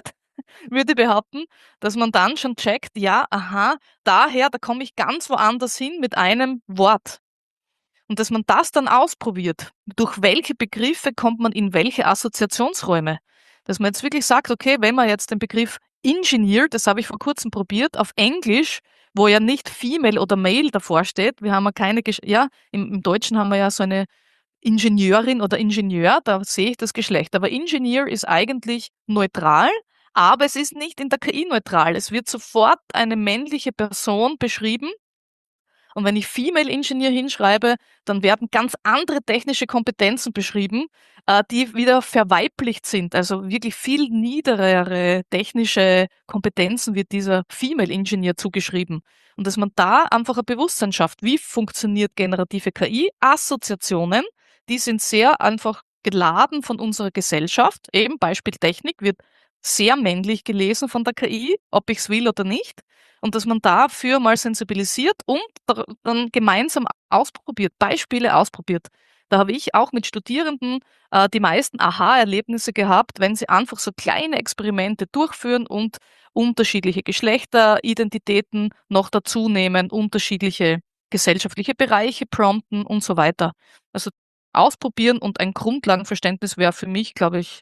S3: würde behaupten, dass man dann schon checkt, ja, aha, daher, da komme ich ganz woanders hin mit einem Wort. Und dass man das dann ausprobiert. Durch welche Begriffe kommt man in welche Assoziationsräume? Dass man jetzt wirklich sagt, okay, wenn man jetzt den Begriff Engineer, das habe ich vor kurzem probiert, auf Englisch, wo ja nicht Female oder Male davor steht, wir haben ja keine, im Deutschen haben wir ja so eine Ingenieurin oder Ingenieur, da sehe ich das Geschlecht. Aber Engineer ist eigentlich neutral, aber es ist nicht in der KI neutral. Es wird sofort eine männliche Person beschrieben. Und wenn ich Female Engineer hinschreibe, dann werden ganz andere technische Kompetenzen beschrieben, die wieder verweiblicht sind. Also wirklich viel niederere technische Kompetenzen wird dieser Female Engineer zugeschrieben. Und dass man da einfach ein Bewusstsein schafft, wie funktioniert generative KI? Assoziationen, die sind sehr einfach geladen von unserer Gesellschaft. Eben Beispiel Technik wird sehr männlich gelesen von der KI, ob ich es will oder nicht. Und dass man dafür mal sensibilisiert und dann gemeinsam ausprobiert, Beispiele ausprobiert. Da habe ich auch mit Studierenden die meisten Aha-Erlebnisse gehabt, wenn sie einfach so kleine Experimente durchführen und unterschiedliche Geschlechteridentitäten noch dazu nehmen, unterschiedliche gesellschaftliche Bereiche prompten und so weiter. Also ausprobieren und ein Grundlagenverständnis wäre für mich, glaube ich,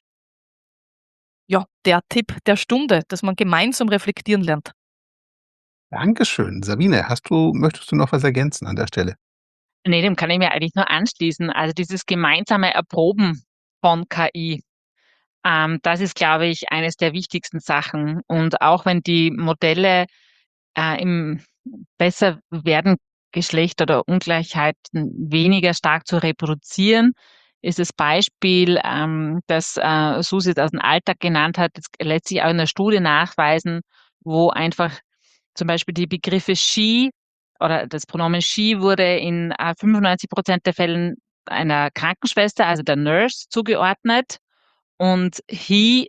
S3: ja, der Tipp der Stunde, dass man gemeinsam reflektieren lernt.
S1: Dankeschön. Sabine, möchtest du noch was ergänzen an der Stelle?
S2: Nee, dem kann ich mir eigentlich nur anschließen. Also dieses gemeinsame Erproben von KI, das ist, glaube ich, eines der wichtigsten Sachen. Und auch wenn die Modelle im besser werden, Geschlecht oder Ungleichheiten weniger stark zu reproduzieren, ist das Beispiel, das Susi aus dem Alltag genannt hat, das lässt sich auch in der Studie nachweisen, wo einfach zum Beispiel die Begriffe she oder das Pronomen she wurde in 95% der Fällen einer Krankenschwester, also der Nurse, zugeordnet und he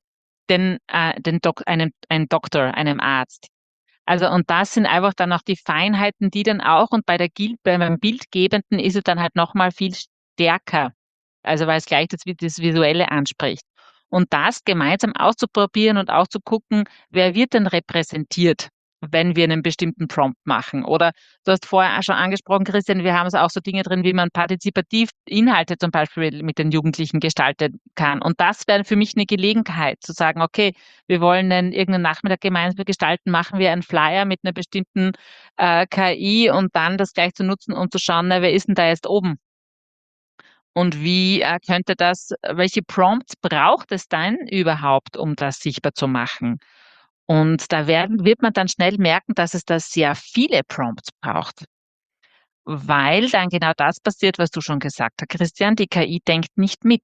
S2: einem Doktor, einem Arzt. Also, und das sind einfach dann auch die Feinheiten, die dann auch, und beim Bildgebenden ist es dann halt nochmal viel stärker. Also, weil es gleich das Visuelle anspricht. Und das gemeinsam auszuprobieren und auch zu gucken, wer wird denn repräsentiert, wenn wir einen bestimmten Prompt machen. Oder du hast vorher auch schon angesprochen, Christian, wir haben so auch so Dinge drin, wie man partizipativ Inhalte zum Beispiel mit den Jugendlichen gestalten kann. Und das wäre für mich eine Gelegenheit zu sagen, okay, wir wollen irgendeinen Nachmittag gemeinsam gestalten, machen wir einen Flyer mit einer bestimmten KI und dann das gleich zu nutzen und zu schauen, na, wer ist denn da jetzt oben? Und wie welche Prompts braucht es dann überhaupt, um das sichtbar zu machen? Und da wird man dann schnell merken, dass es da sehr viele Prompts braucht, weil dann genau das passiert, was du schon gesagt hast, Christian, die KI denkt nicht mit.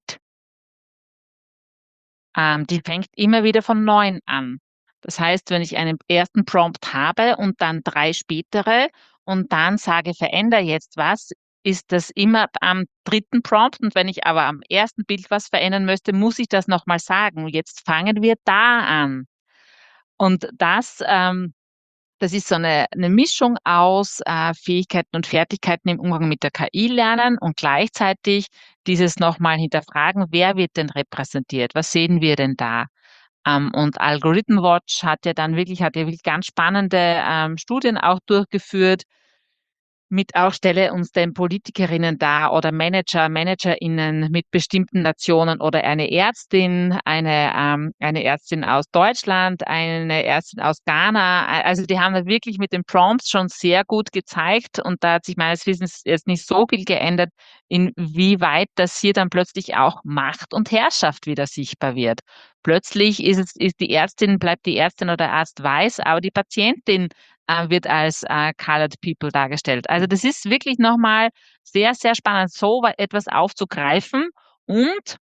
S2: Die fängt immer wieder von neuem an. Das heißt, wenn ich einen ersten Prompt habe und dann 3 spätere und dann sage, veränder jetzt was, ist das immer am 3. Prompt. Und wenn ich aber am ersten Bild was verändern möchte, muss ich das nochmal sagen. Jetzt fangen wir da an. Und das ist so eine Mischung aus Fähigkeiten und Fertigkeiten im Umgang mit der KI lernen und gleichzeitig dieses nochmal hinterfragen, wer wird denn repräsentiert? Was sehen wir denn da? Und Algorithm Watch hat ja wirklich ganz spannende Studien auch durchgeführt, mit auch stelle uns den Politikerinnen dar oder Managerinnen mit bestimmten Nationen oder eine Ärztin aus Deutschland, eine Ärztin aus Ghana. Also die haben das wirklich mit den Prompts schon sehr gut gezeigt und da hat sich meines Wissens jetzt nicht so viel geändert, inwieweit das hier dann plötzlich auch Macht und Herrschaft wieder sichtbar wird. Plötzlich bleibt die Ärztin oder der Arzt weiß, aber die Patientin wird als Colored People dargestellt. Also das ist wirklich nochmal sehr, sehr spannend, so etwas aufzugreifen. Und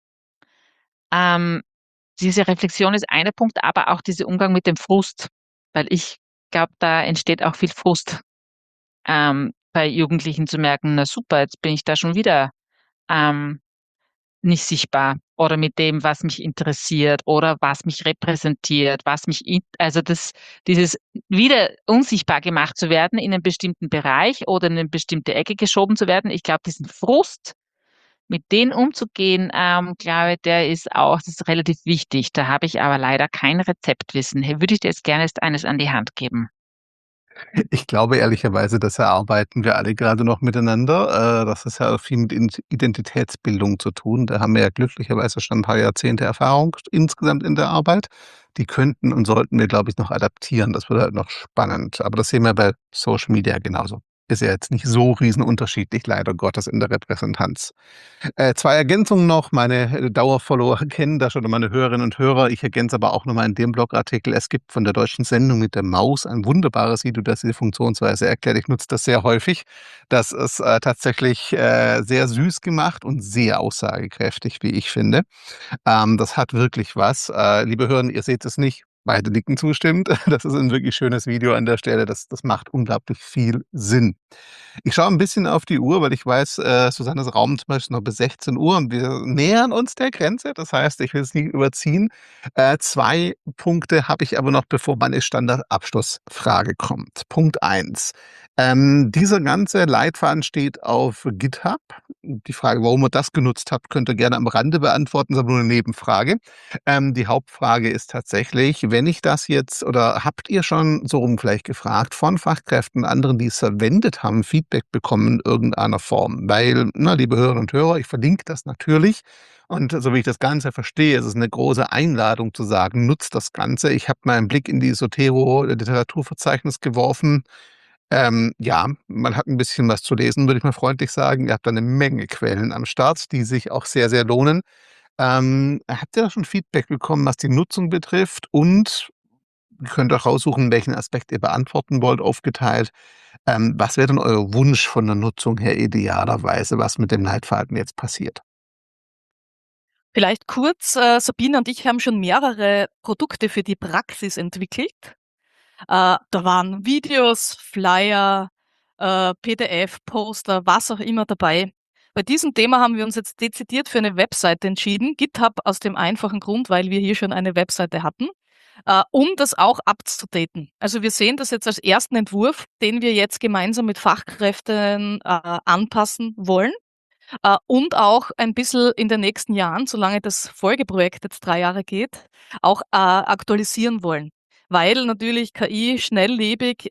S2: diese Reflexion ist einer Punkt, aber auch dieser Umgang mit dem Frust, weil ich glaube, da entsteht auch viel Frust bei Jugendlichen zu merken, na super, jetzt bin ich da schon wieder ähm, nicht sichtbar oder mit dem, was mich interessiert oder was mich repräsentiert, dieses wieder unsichtbar gemacht zu werden in einem bestimmten Bereich oder in eine bestimmte Ecke geschoben zu werden. Ich glaube, diesen Frust mit denen umzugehen, glaube ich, das ist relativ wichtig. Da habe ich aber leider kein Rezeptwissen. Hier würde ich dir jetzt gerne eines an die Hand geben.
S1: Ich glaube ehrlicherweise, das erarbeiten wir alle gerade noch miteinander. Das ist ja viel mit Identitätsbildung zu tun. Da haben wir ja glücklicherweise schon ein paar Jahrzehnte Erfahrung insgesamt in der Arbeit. Die könnten und sollten wir, glaube ich, noch adaptieren. Das wird halt noch spannend. Aber das sehen wir bei Social Media genauso. Ist ja jetzt nicht so riesenunterschiedlich, leider Gottes, in der Repräsentanz. 2 Ergänzungen noch. Meine Dauerfollower kennen das schon, meine Hörerinnen und Hörer. Ich ergänze aber auch noch mal in dem Blogartikel. Es gibt von der deutschen Sendung mit der Maus ein wunderbares Video, das diese Funktionsweise erklärt. Ich nutze das sehr häufig. Das ist, tatsächlich, sehr süß gemacht und sehr aussagekräftig, wie ich finde. Das hat wirklich was. Liebe Hörer, ihr seht es nicht. Beide nicken zustimmend. Das ist ein wirklich schönes Video an der Stelle. Das macht unglaublich viel Sinn. Ich schaue ein bisschen auf die Uhr, weil ich weiß, Susannes Raum zum Beispiel noch bis 16 Uhr und wir nähern uns der Grenze. Das heißt, ich will es nicht überziehen. 2 Punkte habe ich aber noch, bevor meine Standardabschlussfrage kommt. Punkt eins: Dieser ganze Leitfaden steht auf GitHub. Die Frage, warum ihr das genutzt habt, könnt ihr gerne am Rande beantworten, ist aber nur eine Nebenfrage. Die Hauptfrage ist tatsächlich, wenn ich das jetzt oder habt ihr schon so rum vielleicht gefragt von Fachkräften, anderen, die es verwendet haben, Feedback bekommen in irgendeiner Form? Weil, na, liebe Hörerinnen und Hörer, ich verlinke das natürlich und so wie ich das Ganze verstehe, ist es eine große Einladung zu sagen: „Nutzt das Ganze." Ich habe mal einen Blick in die Zotero-Literaturverzeichnis geworfen. Ja, man hat ein bisschen was zu lesen, würde ich mal freundlich sagen. Ihr habt da 'ne Menge Quellen am Start, die sich auch sehr, sehr lohnen. Habt ihr da schon Feedback bekommen, was die Nutzung betrifft? Und ihr könnt auch raussuchen, welchen Aspekt ihr beantworten wollt, aufgeteilt. Was wäre denn euer Wunsch von der Nutzung her idealerweise, was mit dem Leitfaden jetzt passiert?
S3: Vielleicht kurz, Sabine und ich haben schon mehrere Produkte für die Praxis entwickelt. Da waren Videos, Flyer, PDF, Poster, was auch immer dabei. Bei diesem Thema haben wir uns jetzt dezidiert für eine Webseite entschieden. GitHub aus dem einfachen Grund, weil wir hier schon eine Webseite hatten, um das auch abzudaten. Also wir sehen das jetzt als ersten Entwurf, den wir jetzt gemeinsam mit Fachkräften anpassen wollen. Und auch ein bisschen in den nächsten Jahren, solange das Folgeprojekt jetzt 3 Jahre geht, auch aktualisieren wollen. Weil natürlich KI schnelllebig,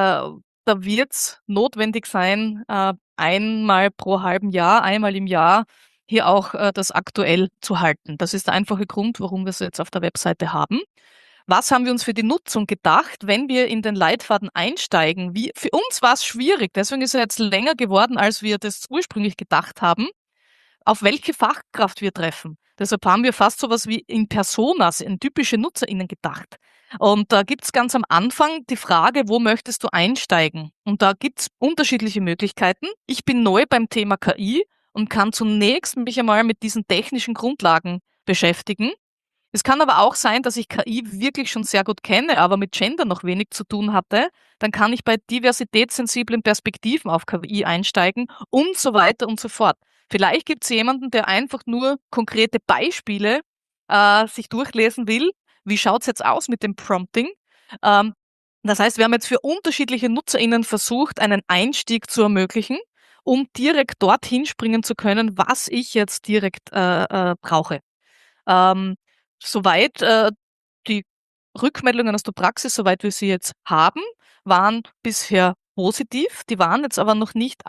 S3: da wird's notwendig sein, einmal pro halben Jahr, einmal im Jahr hier auch das aktuell zu halten. Das ist der einfache Grund, warum wir es jetzt auf der Webseite haben. Was haben wir uns für die Nutzung gedacht, wenn wir in den Leitfaden einsteigen? Für uns war es schwierig, deswegen ist er jetzt länger geworden, als wir das ursprünglich gedacht haben, auf welche Fachkraft wir treffen. Deshalb haben wir fast so was wie in Personas, in typische NutzerInnen gedacht. Und da gibt's ganz am Anfang die Frage, wo möchtest du einsteigen? Und da gibt's unterschiedliche Möglichkeiten. Ich bin neu beim Thema KI und kann zunächst mich einmal mit diesen technischen Grundlagen beschäftigen. Es kann aber auch sein, dass ich KI wirklich schon sehr gut kenne, aber mit Gender noch wenig zu tun hatte. Dann kann ich bei diversitätssensiblen Perspektiven auf KI einsteigen und so weiter und so fort. Vielleicht gibt es jemanden, der einfach nur konkrete Beispiele sich durchlesen will. Wie schaut's jetzt aus mit dem Prompting? Ähm, Das heißt, wir haben jetzt für unterschiedliche NutzerInnen versucht, einen Einstieg zu ermöglichen, um direkt dorthin springen zu können, was ich jetzt direkt brauche. Ähm, Soweit die Rückmeldungen aus der Praxis, soweit wir sie jetzt haben, waren bisher positiv. Die waren jetzt aber noch nicht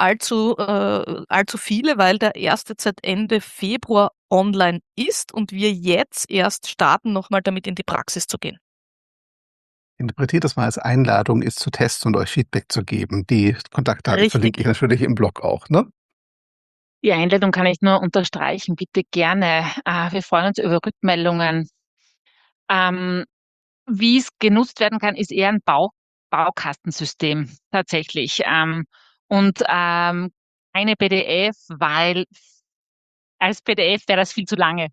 S3: allzu viele, weil der erste seit Ende Februar online ist und wir jetzt erst starten, noch mal damit in die Praxis zu gehen.
S1: Interpretiert das mal als Einladung, es zu testen und euch Feedback zu geben. Die Kontaktdaten verlinke ich
S3: Richtig.
S1: natürlich im Blog auch, ne?
S2: Die Einladung kann ich nur unterstreichen, bitte gerne. Wir freuen uns über Rückmeldungen. Ähm, Wie es genutzt werden kann, ist eher ein Baukastensystem tatsächlich. Eine PDF, weil als PDF wäre das viel zu lange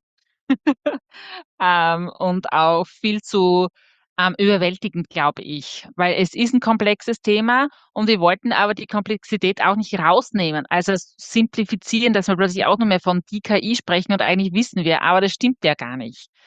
S2: und auch viel zu überwältigend, glaube ich, weil es ist ein komplexes Thema und wir wollten aber die Komplexität auch nicht rausnehmen, also simplifizieren, dass wir plötzlich auch nur mehr von die KI sprechen und eigentlich wissen wir, aber das stimmt ja gar nicht.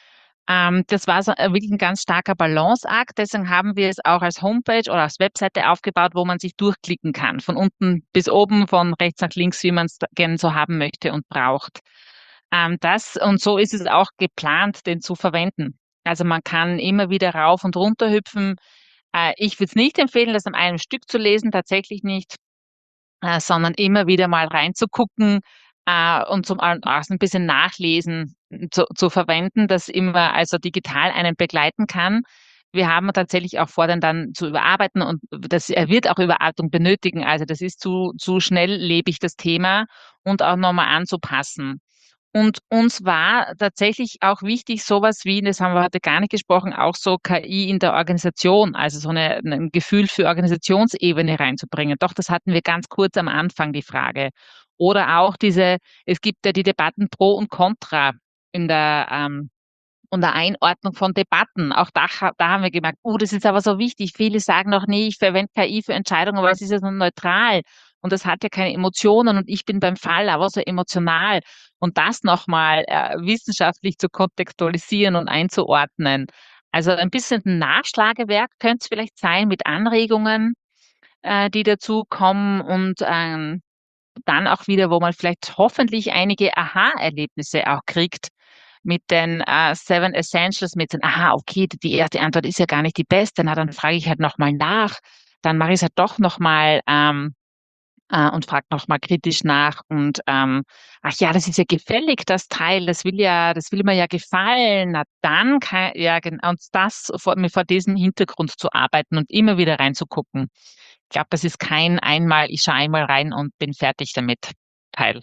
S2: Das war so wirklich ein ganz starker Balanceakt. Deswegen haben wir es auch als Homepage oder als Webseite aufgebaut, wo man sich durchklicken kann. Von unten bis oben, von rechts nach links, wie man es gerne so haben möchte und braucht. Und so ist es auch geplant, den zu verwenden. Also man kann immer wieder rauf und runter hüpfen. Ich würde es nicht empfehlen, das an einem Stück zu lesen, tatsächlich nicht, sondern immer wieder mal reinzugucken und zum auch ein bisschen Nachlesen zu verwenden, das immer also digital einen begleiten kann. Wir haben tatsächlich auch vor, dann zu überarbeiten und er wird auch Überarbeitung benötigen. Also das ist zu schnelllebig, das Thema, und auch nochmal anzupassen. Und uns war tatsächlich auch wichtig, sowas wie, das haben wir heute gar nicht gesprochen, auch so KI in der Organisation, also so ein Gefühl für Organisationsebene reinzubringen. Doch, das hatten wir ganz kurz am Anfang, die Frage. Oder auch es gibt ja die Debatten pro und contra in der Einordnung von Debatten. Auch da haben wir gemerkt, das ist aber so wichtig. Viele sagen noch nie, ich verwende KI für Entscheidungen, aber es ist ja so neutral und das hat ja keine Emotionen und ich bin beim Fall aber so emotional. Und das nochmal wissenschaftlich zu kontextualisieren und einzuordnen. Also ein bisschen ein Nachschlagewerk könnte es vielleicht sein mit Anregungen, die dazu kommen, und dann auch wieder, wo man vielleicht hoffentlich einige Aha-Erlebnisse auch kriegt mit den Seven Essentials, mit den, aha, okay, die erste Antwort ist ja gar nicht die beste, na, dann frage ich halt nochmal nach, dann mache ich es halt doch nochmal und frage nochmal kritisch nach und ach ja, das ist ja gefällig, das Teil, das will mir ja gefallen, na dann ja, genau, und das vor diesem Hintergrund zu arbeiten und immer wieder reinzugucken. Ich glaube, das ist kein ich schaue einmal rein und bin fertig damit Teil.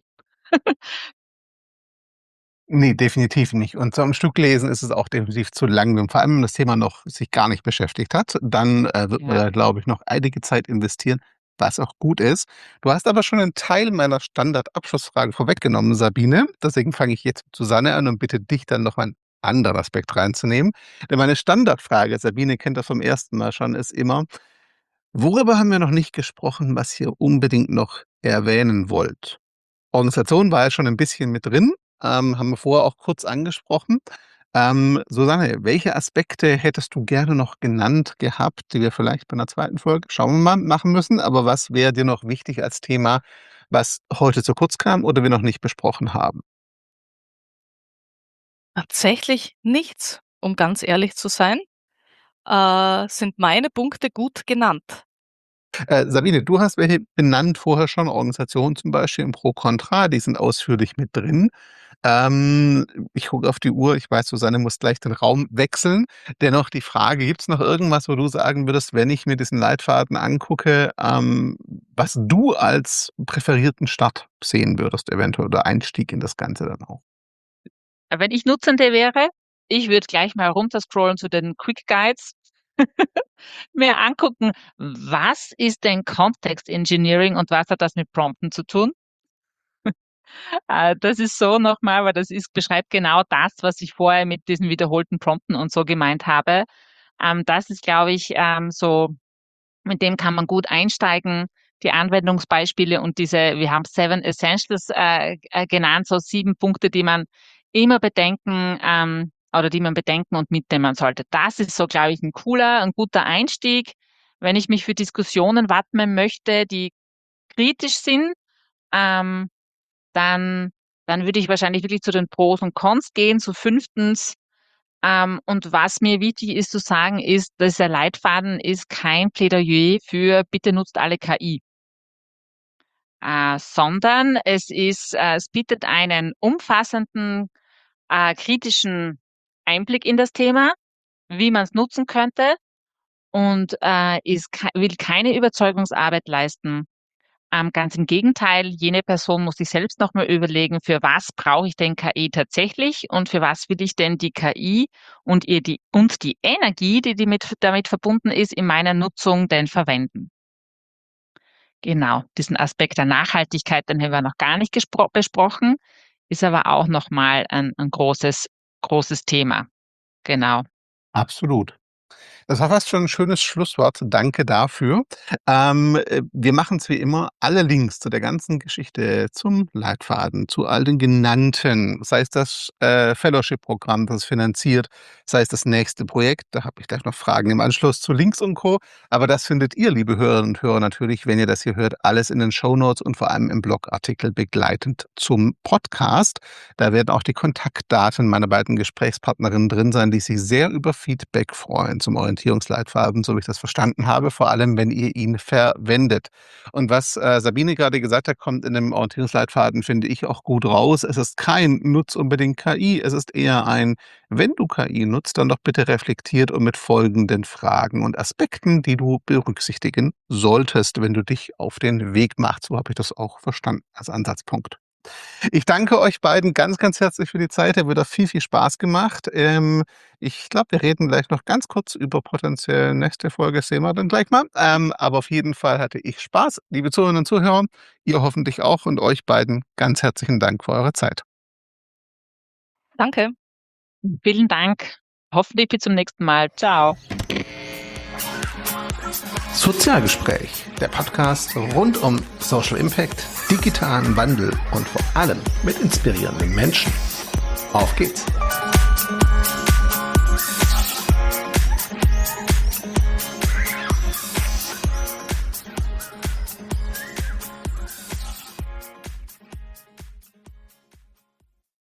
S1: Ne, definitiv nicht. Und so am Stück lesen ist es auch definitiv zu lang. Und vor allem, wenn man das Thema noch sich gar nicht beschäftigt hat, dann, wird man
S2: Ja.
S1: da, glaube ich, noch einige Zeit investieren, was auch gut ist. Du hast aber schon einen Teil meiner Standardabschlussfrage vorweggenommen, Sabine. Deswegen fange ich jetzt mit Susanne an und bitte dich dann noch einen anderen Aspekt reinzunehmen. Denn meine Standardfrage, Sabine kennt das vom ersten Mal schon, ist immer: Worüber haben wir noch nicht gesprochen, was ihr unbedingt noch erwähnen wollt? Organisation war ja schon ein bisschen mit drin, haben wir vorher auch kurz angesprochen. Susanne, welche Aspekte hättest du gerne noch genannt gehabt, die wir vielleicht bei 'ner zweiten Folge, schauen wir mal, machen müssen? Aber was wäre dir noch wichtig als Thema, was heute zu kurz kam oder wir noch nicht besprochen haben?
S3: Tatsächlich nichts, um ganz ehrlich zu sein, sind meine Punkte gut genannt.
S1: Sabine, du hast welche benannt vorher schon, Organisation zum Beispiel im Pro Contra, die sind ausführlich mit drin. Ähm, Ich gucke auf die Uhr, ich weiß, Susanne muss gleich den Raum wechseln. Dennoch die Frage, gibt's noch irgendwas, wo du sagen würdest, wenn ich mir diesen Leitfaden angucke, was du als präferierten Start sehen würdest eventuell oder Einstieg in das Ganze dann auch?
S2: Wenn ich Nutzende wäre, ich würde gleich mal runterscrollen zu den Quick Guides, mir angucken, was ist denn Context Engineering und was hat das mit Prompten zu tun? Das ist so nochmal, weil beschreibt genau das, was ich vorher mit diesen wiederholten Prompten und so gemeint habe. Das ist, glaube ich, so, mit dem kann man gut einsteigen. Die Anwendungsbeispiele und wir haben Seven Essentials genannt, so 7 Punkte, die man immer bedenken oder die man bedenken und mitnehmen sollte. Das ist so, glaube ich, ein guter Einstieg, wenn ich mich für Diskussionen wappnen möchte, die kritisch sind. Ähm, dann, dann würde ich wahrscheinlich wirklich zu den Pros und Cons gehen. Zu fünftens, und was mir wichtig ist zu sagen, ist, dass der Leitfaden ist kein Plädoyer für bitte nutzt alle KI, sondern es bietet einen umfassenden, kritischen Einblick in das Thema, wie man es nutzen könnte, und will keine Überzeugungsarbeit leisten. Ganz im Gegenteil, jene Person muss sich selbst nochmal überlegen, für was brauche ich denn KI tatsächlich und für was will ich denn die KI und die Energie, die damit verbunden ist, in meiner Nutzung denn verwenden. Genau, diesen Aspekt der Nachhaltigkeit, den haben wir noch gar nicht besprochen, ist aber auch nochmal ein großes Thema. Genau.
S1: Absolut. Das war fast schon ein schönes Schlusswort. Danke dafür. Wir machen es wie immer. Alle Links zu der ganzen Geschichte, zum Leitfaden, zu all den genannten, sei es das Fellowship-Programm, das finanziert, sei es das nächste Projekt. Da habe ich gleich noch Fragen im Anschluss zu Links und Co. Aber das findet ihr, liebe Hörerinnen und Hörer, natürlich, wenn ihr das hier hört, alles in den Shownotes und vor allem im Blogartikel begleitend zum Podcast. Da werden auch die Kontaktdaten meiner beiden Gesprächspartnerinnen drin sein, die sich sehr über Feedback freuen zum Orientierungsleitfaden, so wie ich das verstanden habe, vor allem wenn ihr ihn verwendet. Und was Sabine gerade gesagt hat, kommt in dem Orientierungsleitfaden, finde ich, auch gut raus. Es ist kein Nutz unbedingt KI, es ist eher ein, wenn du KI nutzt, dann doch bitte reflektiert und mit folgenden Fragen und Aspekten, die du berücksichtigen solltest, wenn du dich auf den Weg machst. So habe ich das auch verstanden als Ansatzpunkt. Ich danke euch beiden ganz, ganz herzlich für die Zeit. Hat wieder viel, viel Spaß gemacht. Ich glaube, wir reden gleich noch ganz kurz über potenziell nächste Folge, das sehen wir dann gleich mal. Aber auf jeden Fall hatte ich Spaß. Liebe Zuhörerinnen und Zuhörer, ihr hoffentlich auch und euch beiden ganz herzlichen Dank für eure Zeit.
S3: Danke.
S2: Vielen Dank. Hoffentlich bis zum nächsten Mal. Ciao.
S1: Sozialgespräch, der Podcast rund um Social Impact, digitalen Wandel und vor allem mit inspirierenden Menschen. Auf geht's!